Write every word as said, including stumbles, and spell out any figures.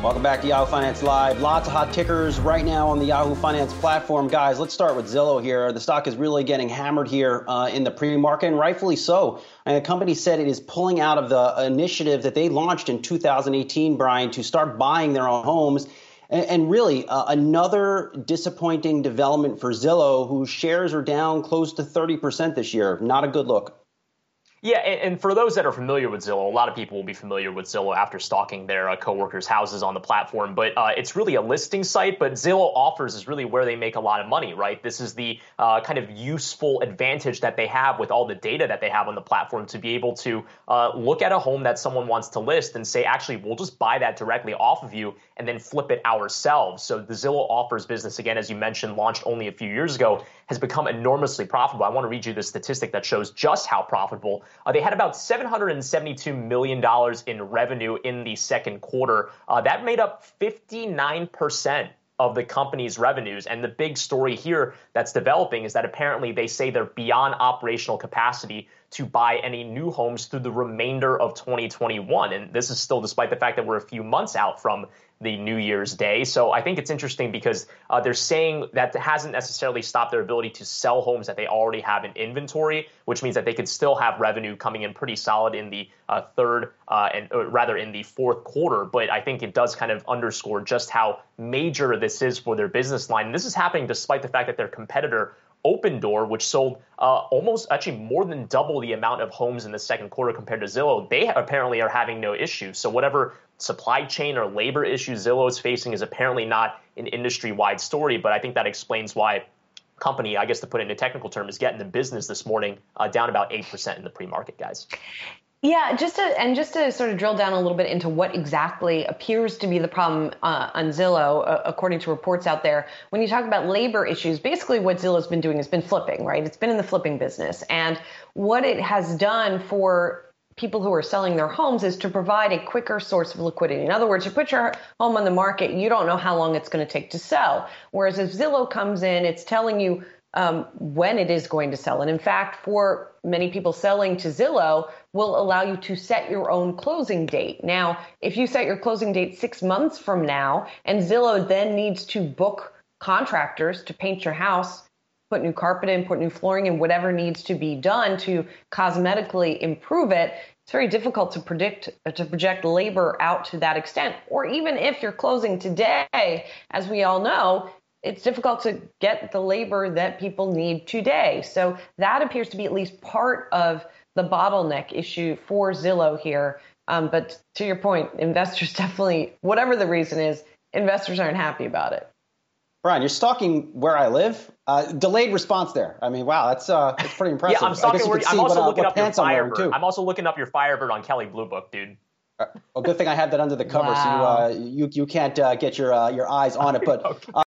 Welcome back to Yahoo Finance Live. Lots of hot tickers right now on the Yahoo Finance platform. Guys, let's start with Zillow here. The stock is really getting hammered here uh, in the pre-market, and rightfully so. And the company said it is pulling out of the initiative that they launched in two thousand eighteen, Brian, to start buying their own homes. And, and really, uh, another disappointing development for Zillow, whose shares are down close to thirty percent this year. Not a good look. Yeah, and for those that are familiar with Zillow, a lot of people will be familiar with Zillow after stalking their uh, coworkers' houses on the platform. But uh, it's really a listing site, but Zillow Offers is really where they make a lot of money, right? This is the uh, kind of useful advantage that they have with all the data that they have on the platform to be able to uh, look at a home that someone wants to list and say, actually, we'll just buy that directly off of you and then flip it ourselves. So the Zillow Offers business, again, as you mentioned, launched only a few years ago, has become enormously profitable. I want to read you the statistic that shows just how profitable. Uh, they had about seven hundred seventy-two million dollars in revenue in the second quarter. Uh, that made up fifty-nine percent of the company's revenues. And the big story here that's developing is that apparently they say they're beyond operational capacity to buy any new homes through the remainder of twenty twenty-one. And this is still despite the fact that we're a few months out from the New Year's Day. So I think it's interesting because uh, they're saying that hasn't necessarily stopped their ability to sell homes that they already have in inventory, which means that they could still have revenue coming in pretty solid in the uh, third uh, and or rather in the fourth quarter. But I think it does kind of underscore just how major this is for their business line. And this is happening despite the fact that their competitor Opendoor, which sold uh, almost actually more than double the amount of homes in the second quarter compared to Zillow, they apparently are having no issues. So whatever supply chain or labor issues Zillow is facing is apparently not an industry-wide story. But I think that explains why company, I guess to put it in a technical term, is getting the business this morning uh, down about eight percent in the pre-market, guys. Yeah, just to, and just to sort of drill down a little bit into what exactly appears to be the problem uh, on Zillow, uh, according to reports out there. When you talk about labor issues, basically what Zillow's been doing has been flipping, right? It's been in the flipping business. And what it has done for people who are selling their homes is to provide a quicker source of liquidity. In other words, you put your home on the market, you don't know how long it's going to take to sell. Whereas if Zillow comes in, it's telling you um, when it is going to sell. And in fact, for many people selling to Zillow, will allow you to set your own closing date. Now, if you set your closing date six months from now, and Zillow then needs to book contractors to paint your house, put new carpet in, put new flooring in, whatever needs to be done to cosmetically improve it, it's very difficult to predict, to project labor out to that extent. Or even if you're closing today, as we all know, it's difficult to get the labor that people need today. So that appears to be at least part of the bottleneck issue for Zillow here. Um, but to your point, investors definitely, whatever the reason is, investors aren't happy about it. Brian, you're stalking where I live. Uh, delayed response there. I mean, wow, that's uh, that's pretty impressive. Yeah, I'm stalking. Where, I'm also what, looking uh, up your Firebird. I'm, I'm also looking up your Firebird on Kelley Blue Book, dude. Uh, well, good thing I have that under the cover, Wow. so you uh, you you can't uh, get your uh, your eyes on it. But. Okay. Uh,